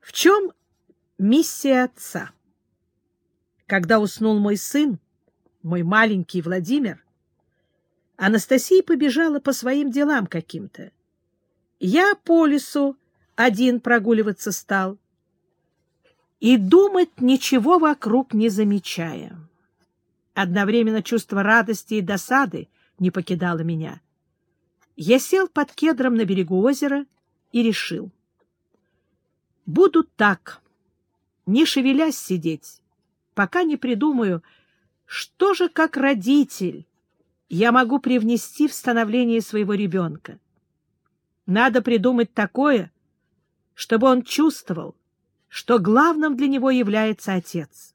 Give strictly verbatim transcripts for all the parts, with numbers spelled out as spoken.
В чем миссия отца? Когда уснул мой сын, мой маленький Владимир, Анастасия побежала по своим делам каким-то. Я по лесу один прогуливаться стал и думать ничего вокруг не замечая. Одновременно чувство радости и досады не покидало меня. Я сел под кедром на берегу озера и решил. Буду так, не шевелясь сидеть, пока не придумаю, что же как родитель я могу привнести в становление своего ребенка. Надо придумать такое, чтобы он чувствовал, что главным для него является отец.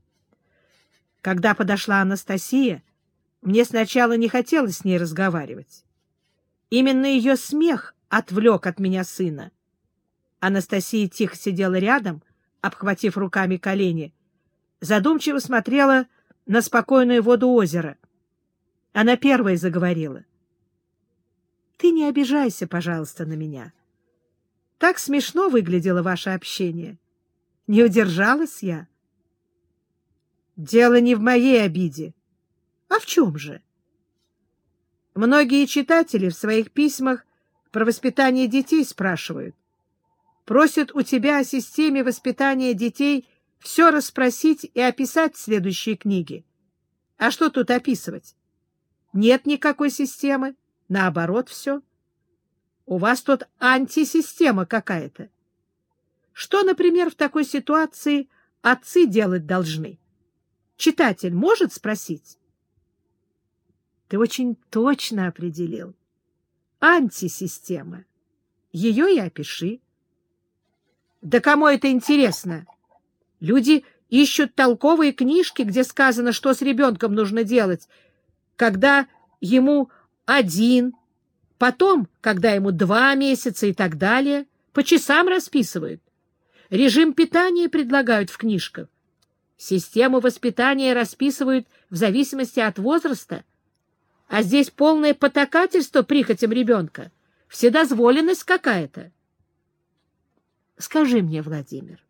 Когда подошла Анастасия, мне сначала не хотелось с ней разговаривать. Именно ее смех отвлек от меня сына. Анастасия тихо сидела рядом, обхватив руками колени, задумчиво смотрела на спокойную воду озера. Она первой заговорила. — Ты не обижайся, пожалуйста, на меня. Так смешно выглядело ваше общение. Не удержалась я. — Дело не в моей обиде. А в чем же? Многие читатели в своих письмах про воспитание детей спрашивают. Просят у тебя о системе воспитания детей все расспросить и описать в следующей книге. А что тут описывать? Нет никакой системы, наоборот все. У вас тут антисистема какая-то. Что, например, в такой ситуации отцы делать должны? Читатель может спросить? Ты очень точно определил. Антисистема. Ее и опиши. Да кому это интересно? Люди ищут толковые книжки, где сказано, что с ребенком нужно делать, когда ему один, потом, когда ему два месяца и так далее, по часам расписывают. Режим питания предлагают в книжках. Систему воспитания расписывают в зависимости от возраста. А здесь полное потакательство прихотям ребенка, вседозволенность какая-то. Скажи мне, Владимир,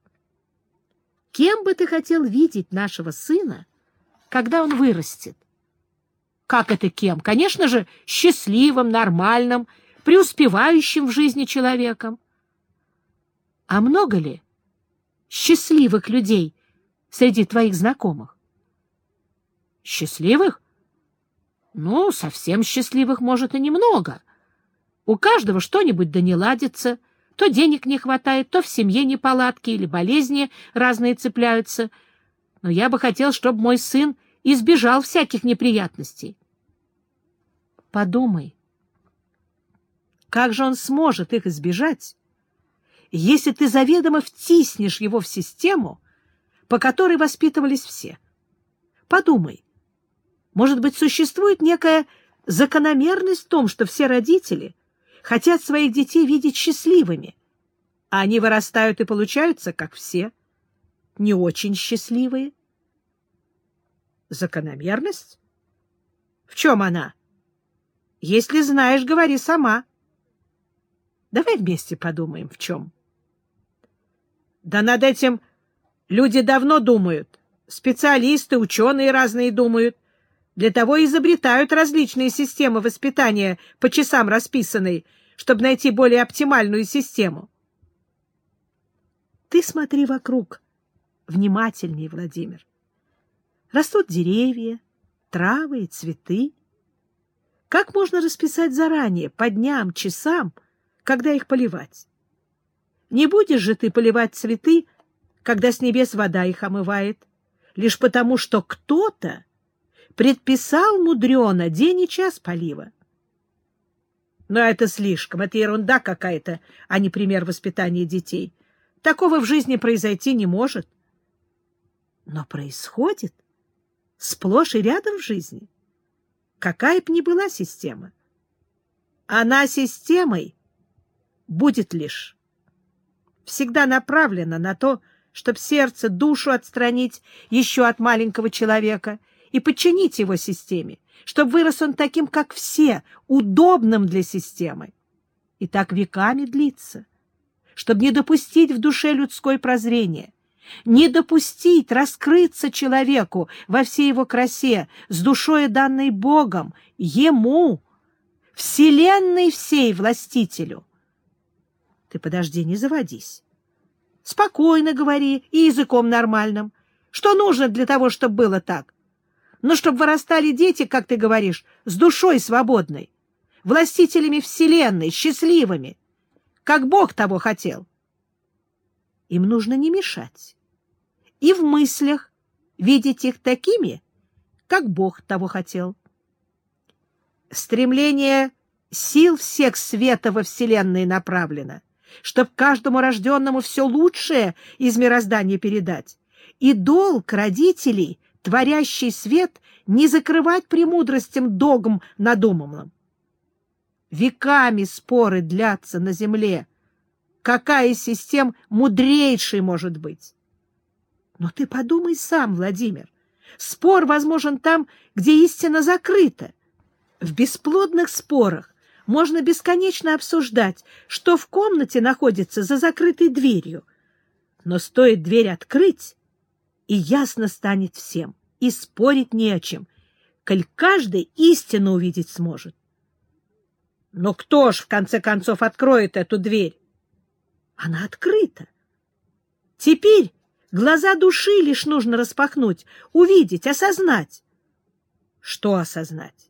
кем бы ты хотел видеть нашего сына, когда он вырастет? Как это кем? Конечно же, счастливым, нормальным, преуспевающим в жизни человеком. А много ли счастливых людей среди твоих знакомых? Счастливых? Ну, совсем счастливых, может, и немного. У каждого что-нибудь да не ладится, то денег не хватает, то в семье неполадки или болезни разные цепляются. Но я бы хотел, чтобы мой сын избежал всяких неприятностей. Подумай, как же он сможет их избежать, если ты заведомо втиснешь его в систему, по которой воспитывались все? Подумай, может быть, существует некая закономерность в том, что все родители хотят своих детей видеть счастливыми, а они вырастают и получаются, как все, не очень счастливые. Закономерность? В чем она? Если знаешь, говори сама. Давай вместе подумаем, в чем. Да над этим люди давно думают. Специалисты, ученые разные думают. Для того и изобретают различные системы воспитания, по часам расписанные, чтобы найти более оптимальную систему. Ты смотри вокруг внимательнее, Владимир. Растут деревья, травы и цветы. Как можно расписать заранее, по дням, часам, когда их поливать? Не будешь же ты поливать цветы, когда с небес вода их омывает, лишь потому, что кто-то предписал мудрено день и час полива. Но это слишком, это ерунда какая-то, а не пример воспитания детей. Такого в жизни произойти не может. Но происходит сплошь и рядом в жизни. Какая б ни была система. Она системой будет лишь всегда направлена на то, чтобы сердце, душу отстранить еще от маленького человека и подчинить его системе, чтобы вырос он таким, как все, удобным для системы. И так веками длится. чтобы не допустить в душе людской прозрения, не допустить раскрыться человеку во всей его красе, с душой, данной Богом, ему, вселенной всей властителю. Ты подожди, не заводись. Спокойно говори и языком нормальным. Что нужно для того, чтобы было так? Ну, чтобы вырастали дети, как ты говоришь, с душой свободной, властителями вселенной, счастливыми, как Бог того хотел. Им нужно не мешать. И в мыслях видеть их такими, как Бог того хотел. Стремление сил всех света во вселенной направлено, чтобы каждому рожденному все лучшее из мироздания передать. И долг родителей, творящий свет, не закрывать премудростям догм надуманным. Веками споры длятся на земле. Какая из систем мудрейшей может быть? Но ты подумай сам, Владимир. Спор возможен там, где истина закрыта. В бесплодных спорах можно бесконечно обсуждать, что в комнате находится за закрытой дверью. Но стоит дверь открыть, и ясно станет всем, и спорить не о чем, коль каждый истину увидеть сможет. Но кто ж, в конце концов, откроет эту дверь? Она открыта. Теперь глаза души лишь нужно распахнуть, увидеть, осознать. Что осознать?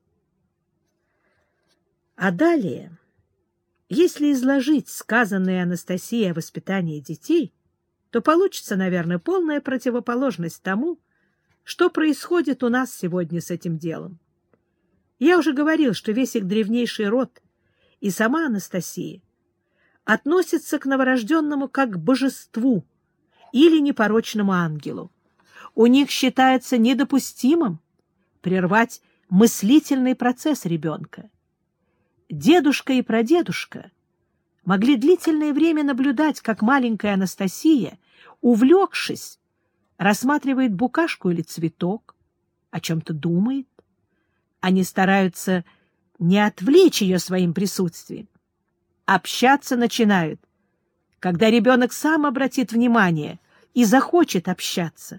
А далее, если изложить сказанное Анастасией о воспитании детей, то получится, наверное, полная противоположность тому, что происходит у нас сегодня с этим делом. Я уже говорил, что весь их древнейший род и сама Анастасия относятся к новорожденному как к божеству или непорочному ангелу. У них считается недопустимым прервать мыслительный процесс ребенка. Дедушка и прадедушка могли длительное время наблюдать, как маленькая Анастасия, увлекшись, рассматривает букашку или цветок, о чем-то думает. Они стараются не отвлечь ее своим присутствием. Общаться начинают, когда ребенок сам обратит внимание и захочет общаться.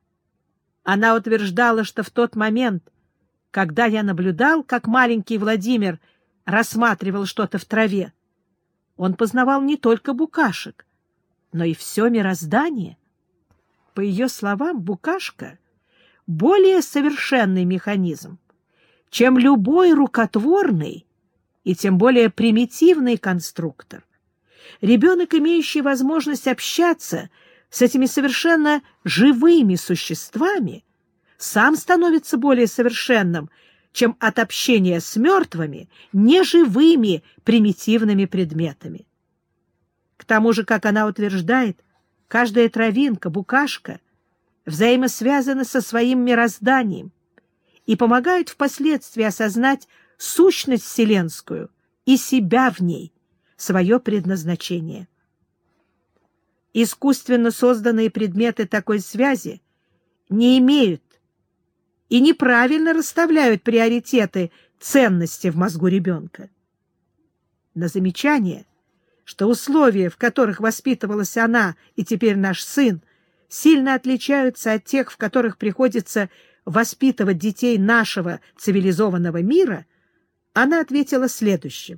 Она утверждала, что в тот момент, когда я наблюдал, как маленький Владимир рассматривал что-то в траве, он познавал не только букашек, но и все мироздание. По ее словам, букашка — более совершенный механизм, чем любой рукотворный и тем более примитивный конструктор. Ребенок, имеющий возможность общаться с этими совершенно живыми существами, сам становится более совершенным, чем от общения с мертвыми, неживыми примитивными предметами. К тому же, как она утверждает, каждая травинка, букашка взаимосвязана со своим мирозданием и помогают впоследствии осознать сущность вселенскую и себя в ней, свое предназначение. Искусственно созданные предметы такой связи не имеют и неправильно расставляют приоритеты ценности в мозгу ребенка. На замечание, что условия, в которых воспитывалась она и теперь наш сын, сильно отличаются от тех, в которых приходится воспитывать детей нашего цивилизованного мира, она ответила следующим.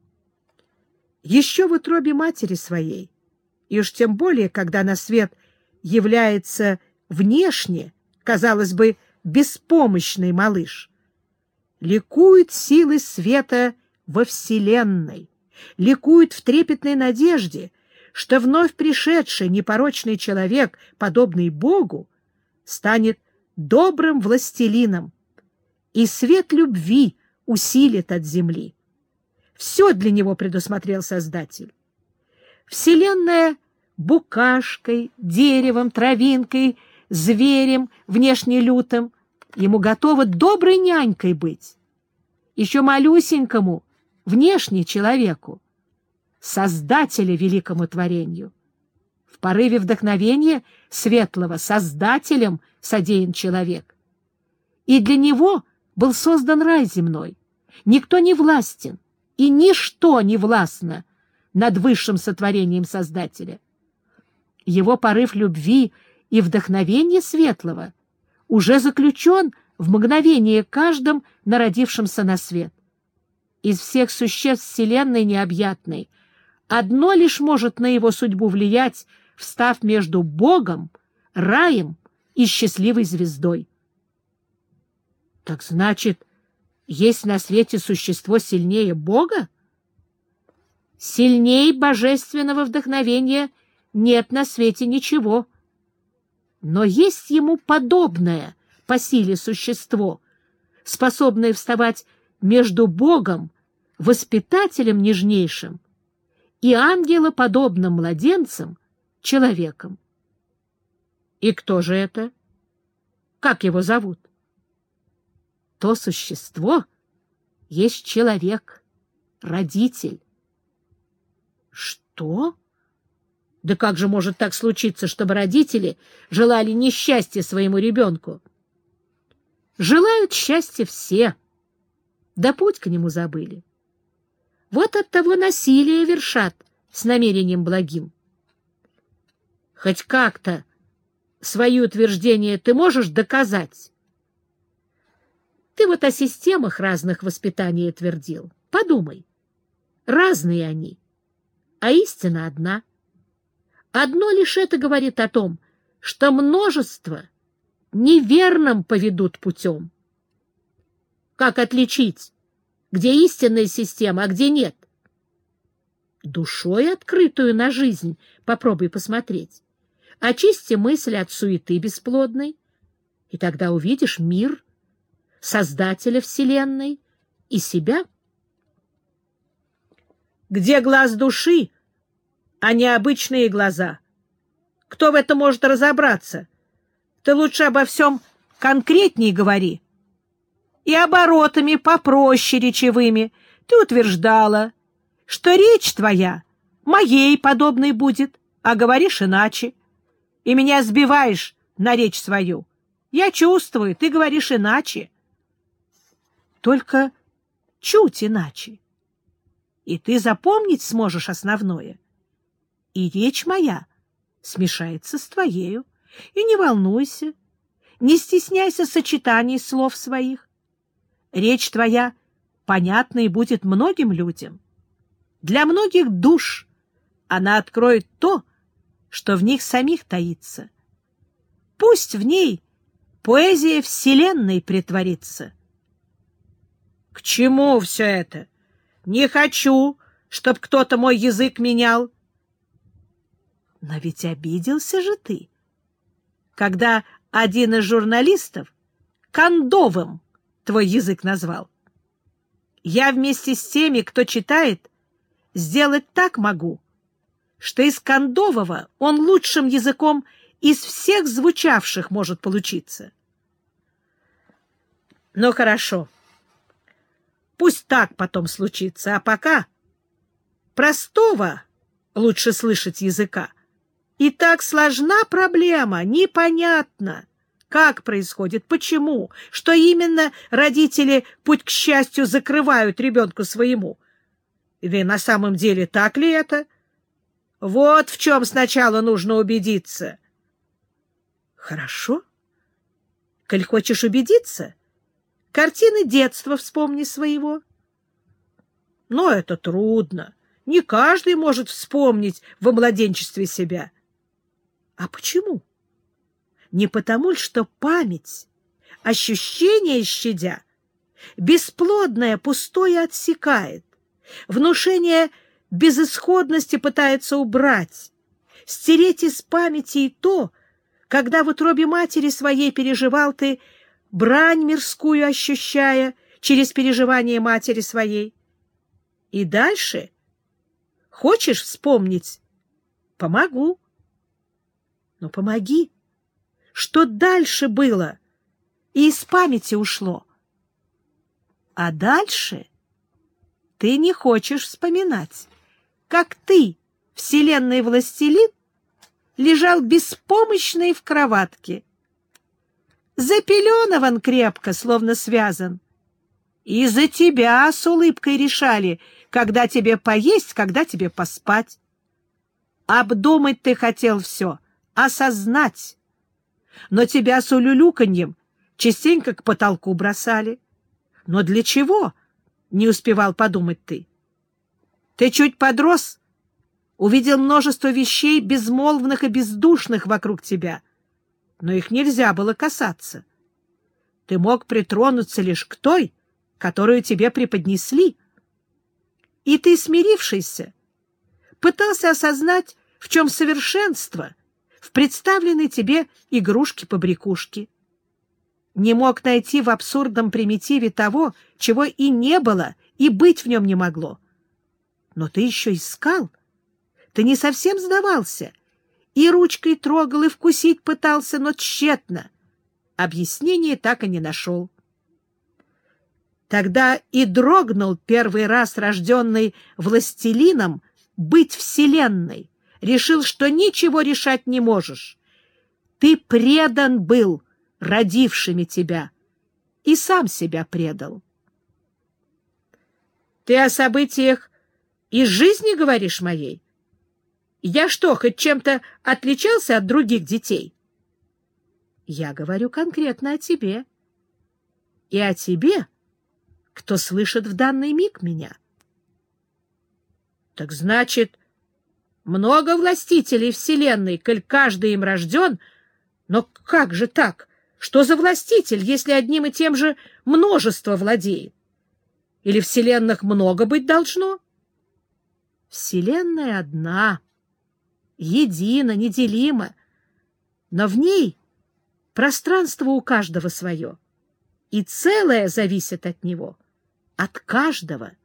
Еще в утробе матери своей, и уж тем более, когда на свет является внешне, казалось бы, беспомощный малыш, ликуют силы света во вселенной, ликуют в трепетной надежде, что вновь пришедший непорочный человек, подобный Богу, станет добрым властелином, и свет любви усилит от земли. Все для него предусмотрел Создатель. Вселенная букашкой, деревом, травинкой, зверем, внешне лютым, ему готова доброй нянькой быть. Еще малюсенькому, внешне человеку, Создателя великому творению. В порыве вдохновения светлого Создателем содеян человек. И для него был создан рай земной. Никто не властен, и ничто не властно над высшим сотворением Создателя. Его порыв любви и вдохновение светлого уже заключен в мгновение каждом народившемся на свет. Из всех существ Вселенной необъятной одно лишь может на его судьбу влиять, встав между Богом, раем и счастливой звездой. Так значит, есть на свете существо сильнее Бога? Сильнее божественного вдохновения нет на свете ничего. Но есть ему подобное по силе существо, способное вставать между Богом, воспитателем нежнейшим, и ангелоподобным младенцем, человеком. И кто же это? Как его зовут? То существо есть человек, родитель. Что? Да как же может так случиться, чтобы родители желали несчастья своему ребенку? Желают счастья все, да путь к нему забыли. Вот оттого насилие вершат с намерением благим. Хоть как-то свои утверждения ты можешь доказать? Ты вот о системах разных воспитания твердил. Подумай. Разные они, а истина одна. Одно лишь это говорит о том, что множество неверным поведут путем. Как отличить, где истинная система, а где нет? Душой, открытую на жизнь, попробуй посмотреть. Очисти мысль от суеты бесплодной, и тогда увидишь мир, Создателя Вселенной и себя. Где глаз души, а не обычные глаза? Кто в этом может разобраться? Ты лучше обо всем конкретнее говори. И оборотами попроще речевыми ты утверждала, что речь твоя моей подобной будет, а говоришь иначе. И меня сбиваешь на речь свою. Я чувствую, ты говоришь иначе. Только чуть иначе. И ты запомнить сможешь основное. И речь моя смешается с твоею. И не волнуйся, не стесняйся сочетаний слов своих. Речь твоя понятна и будет многим людям. Для многих душ она откроет то, что в них самих таится. Пусть в ней поэзия Вселенной притворится. К чему все это? Не хочу, чтоб кто-то мой язык менял. Но ведь обиделся же ты, когда один из журналистов кондовым твой язык назвал. Я вместе с теми, кто читает, сделать так могу, что из кондового он лучшим языком из всех звучавших может получиться. Ну, хорошо. Пусть так потом случится, а пока простого лучше слышать языка. И так сложна проблема, непонятно, как происходит, почему, что именно родители путь к счастью закрывают ребенку своему. Или на самом деле так ли это? Вот в чем сначала нужно убедиться. Хорошо. Коль хочешь убедиться, картины детства вспомни своего. Но это трудно. Не каждый может вспомнить во младенчестве себя. А почему? Не потому ли, что память, ощущения щадя, бесплодное, пустое отсекает, внушение безысходности пытается убрать, стереть из памяти и то, когда в утробе матери своей переживал ты брань мирскую ощущая через переживание матери своей. И дальше хочешь вспомнить? Помогу. Но помоги, что дальше было и из памяти ушло. А дальше ты не хочешь вспоминать, как ты, вселенный властелин, лежал беспомощный в кроватке. Запеленован крепко, словно связан. И за тебя с улыбкой решали, когда тебе поесть, когда тебе поспать. Обдумать ты хотел все, осознать. Но тебя с улюлюканьем частенько к потолку бросали. Но для чего? Не успевал подумать ты. Ты чуть подрос, увидел множество вещей безмолвных и бездушных вокруг тебя, но их нельзя было касаться. Ты мог притронуться лишь к той, которую тебе преподнесли. И ты, смирившийся, пытался осознать, в чем совершенство в представленной тебе игрушке-побрякушке. Не мог найти в абсурдном примитиве того, чего и не было, и быть в нем не могло. Но ты еще искал. Ты не совсем сдавался. И ручкой трогал, и вкусить пытался, но тщетно. Объяснения так и не нашел. Тогда и дрогнул первый раз рожденный властелином быть вселенной. Решил, что ничего решать не можешь. Ты предан был родившими тебя и сам себя предал. Ты о событиях из жизни говоришь моей? Я что, хоть чем-то отличался от других детей? Я говорю конкретно о тебе. И о тебе, кто слышит в данный миг меня. Так значит, много властителей вселенной, коль каждый им рожден, но как же так? Что за властитель, если одним и тем же множество владеет? Или вселенных много быть должно? Вселенная одна, едина, неделима, но в ней пространство у каждого свое, и целое зависит от него, от каждого.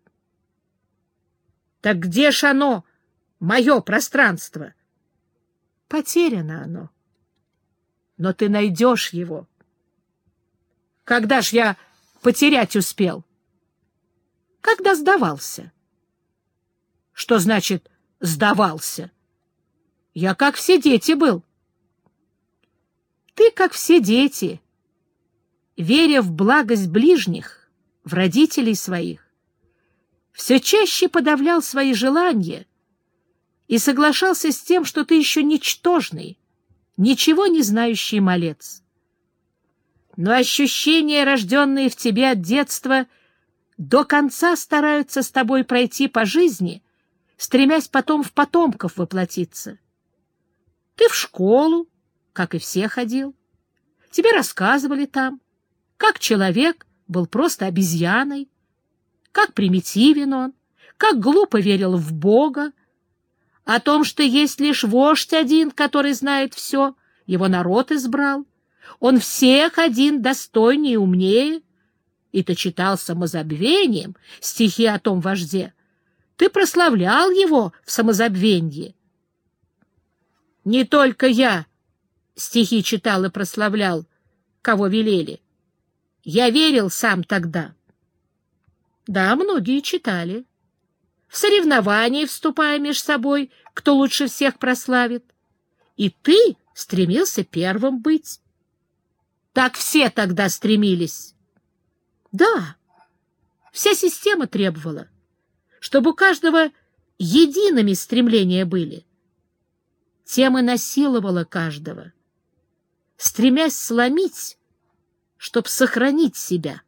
Так где ж оно, мое пространство? Потеряно оно. Но ты найдешь его. Когда ж я потерять успел? Когда сдавался. Что значит «сдавался»? Я как все дети был. Ты как все дети, веря в благость ближних, в родителей своих, все чаще подавлял свои желания и соглашался с тем, что ты еще ничтожный, ничего не знающий малец. Но ощущения, рожденные в тебе от детства, до конца стараются с тобой пройти по жизни, стремясь потом в потомков воплотиться. Ты в школу, как и все, ходил. Тебе рассказывали там, как человек был просто обезьяной, как примитивен он, как глупо верил в Бога, о том, что есть лишь вождь один, который знает все, его народ избрал, он всех один достойнее и умнее, и ты читал самозабвением стихи о том вожде, ты прославлял его в самозабвенье. Не только я стихи читал и прославлял, кого велели. Я верил сам тогда. Да, многие читали. В соревнования вступая между собой, кто лучше всех прославит. И ты стремился первым быть. Так все тогда стремились. Да, вся система требовала, чтобы у каждого едиными стремления были. Тем и насиловала каждого, стремясь сломить, чтоб сохранить себя.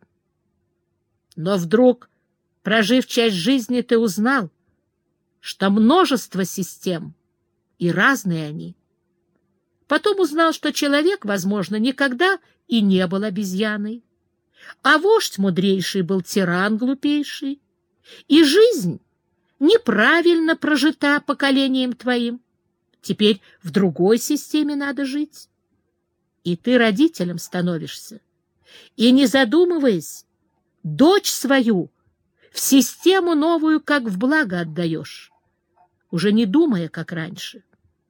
Но вдруг, прожив часть жизни, ты узнал, что множество систем, и разные они. Потом узнал, что человек, возможно, никогда и не был обезьяной, а вождь мудрейший был тиран глупейший, и жизнь неправильно прожита поколением твоим. Теперь в другой системе надо жить. И ты родителем становишься. И, не задумываясь, дочь свою в систему новую как в благо отдаешь, уже не думая, как раньше.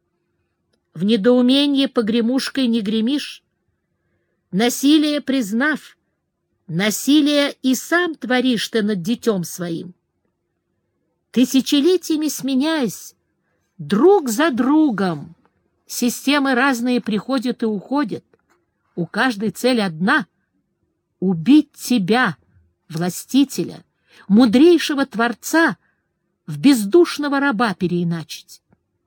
В недоумении погремушкой не гремишь, насилие признав, насилие и сам творишь ты над детем своим. Тысячелетиями сменяясь, друг за другом, системы разные приходят и уходят. У каждой цель одна — убить тебя, властителя, мудрейшего Творца, в бездушного раба переиначить.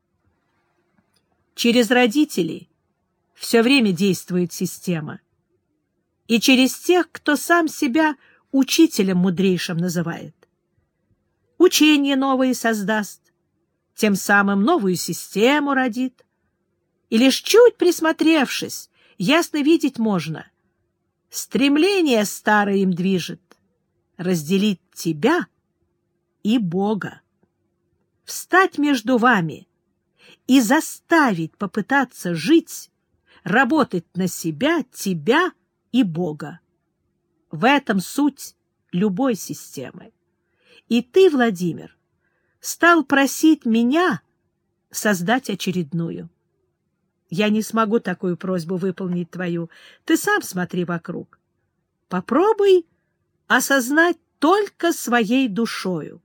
Через родителей все время действует система, и через тех, кто сам себя учителем мудрейшим называет. Учение новое создаст, тем самым новую систему родит, и лишь чуть присмотревшись, ясно видеть можно, стремление старое им движет разделить тебя и Бога, встать между вами и заставить попытаться жить, работать на себя, тебя и Бога. В этом суть любой системы. И ты, Владимир, стал просить меня создать очередную. Я не смогу такую просьбу выполнить твою. Ты сам смотри вокруг. Попробуй осознать только своей душою.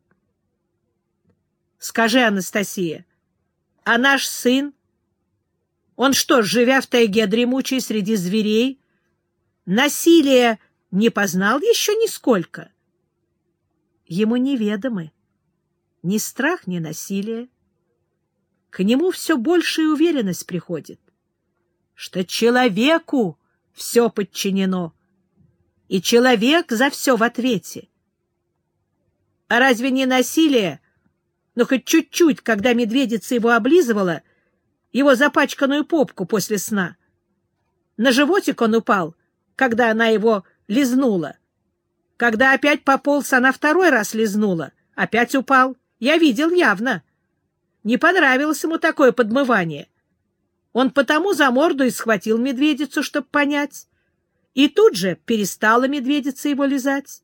Скажи, Анастасия, а наш сын, он что, живя в тайге дремучей среди зверей, насилия не познал еще нисколько? Ему неведомы ни страх, ни насилие. К нему все большая уверенность приходит, что человеку все подчинено, и человек за все в ответе. А разве не насилие, но хоть чуть-чуть, когда медведица его облизывала, его запачканную попку после сна? На животик он упал, когда она его лизнула. Когда опять пополз, она второй раз лизнула, опять упал. Я видел явно. Не понравилось ему такое подмывание. Он потому за морду и схватил медведицу, чтобы понять. И тут же перестала медведица его лизать.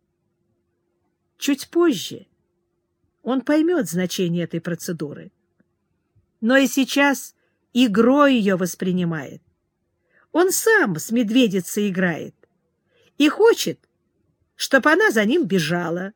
Чуть позже он поймет значение этой процедуры. Но и сейчас игрой ее воспринимает. Он сам с медведицей играет и хочет, чтобы она за ним бежала.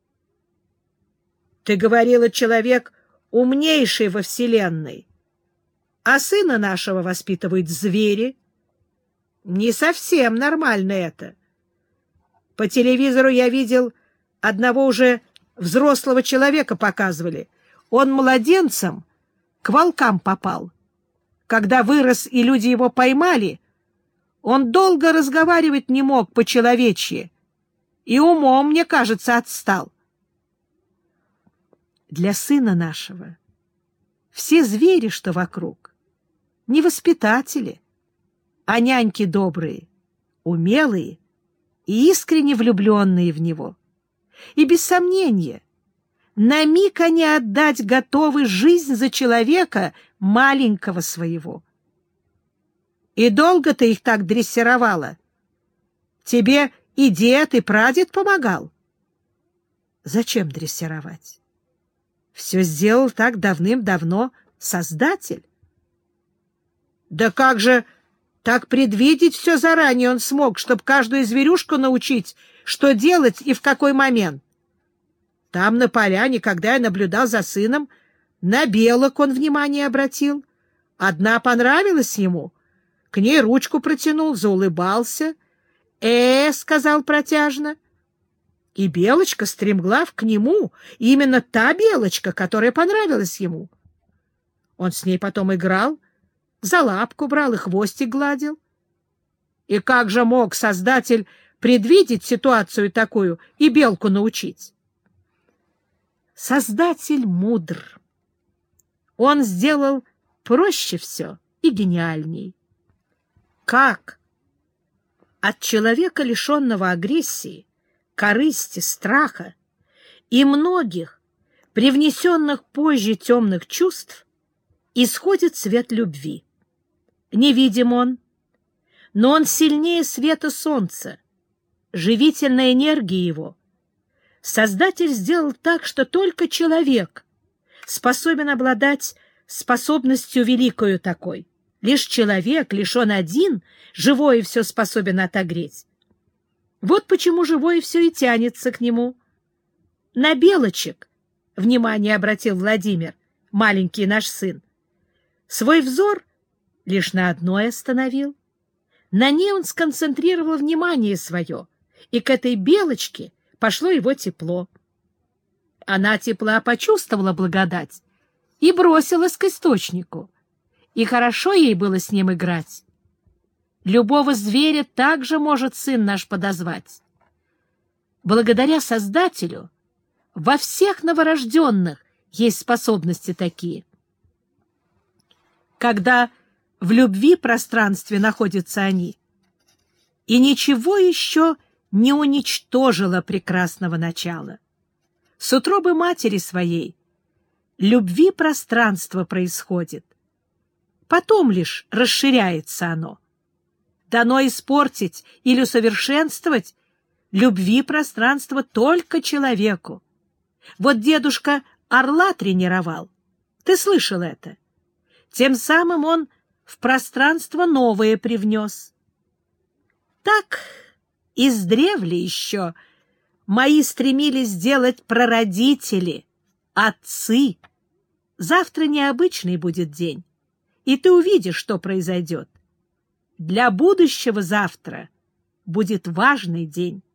Ты говорила, человек умнейший во вселенной, а сына нашего воспитывают звери. Не совсем нормально это. По телевизору я видел, одного уже взрослого человека показывали. Он младенцем к волкам попал. Когда вырос и люди его поймали, он долго разговаривать не мог по-человечьи и умом, мне кажется, отстал. Для сына нашего все звери, что вокруг, не воспитатели, а няньки добрые, умелые и искренне влюбленные в него. И без сомнения, на миг они отдать готовы жизнь за человека маленького своего. И долго ты их так дрессировала? Тебе и дед, и прадед помогал? Зачем дрессировать? Все сделал так давным-давно Создатель. Да как же так предвидеть все заранее он смог, чтобы каждую зверюшку научить, что делать и в какой момент? Там, на поляне, когда я наблюдал за сыном, на белок он внимание обратил. Одна понравилась ему, к ней ручку протянул, заулыбался. «Э, — сказал протяжно. И белочка стремглав к нему, именно та белочка, которая понравилась ему. Он с ней потом играл, за лапку брал и хвостик гладил. И как же мог Создатель предвидеть ситуацию такую и белку научить? Создатель мудр. Он сделал проще все и гениальней. Как от человека, лишенного агрессии, корысти, страха и многих, привнесенных позже темных чувств, исходит свет любви. Невидим он, но он сильнее света солнца, живительная энергия его. Создатель сделал так, что только человек способен обладать способностью великою такой. Лишь человек, лишь он один, живое все способен отогреть. Вот почему живое все и тянется к нему. На белочек, внимание обратил Владимир, маленький наш сын, свой взор лишь на одной остановил. На ней он сконцентрировал внимание свое, и к этой белочке пошло его тепло. Она тепла почувствовала благодать и бросилась к источнику, и хорошо ей было с ним играть. Любого зверя также может сын наш подозвать. Благодаря Создателю во всех новорожденных есть способности такие. Когда в любви пространстве находятся они, и ничего еще не уничтожило прекрасного начала. С утробы матери своей любви пространство происходит. Потом лишь расширяется оно. Дано испортить или усовершенствовать любви пространство только человеку. Вот дедушка орла тренировал. Ты слышал это? Тем самым он в пространство новое привнес. Так издревле еще мои стремились сделать прародители, отцы. Завтра необычный будет день, и ты увидишь, что произойдет. Для будущего завтра будет важный день.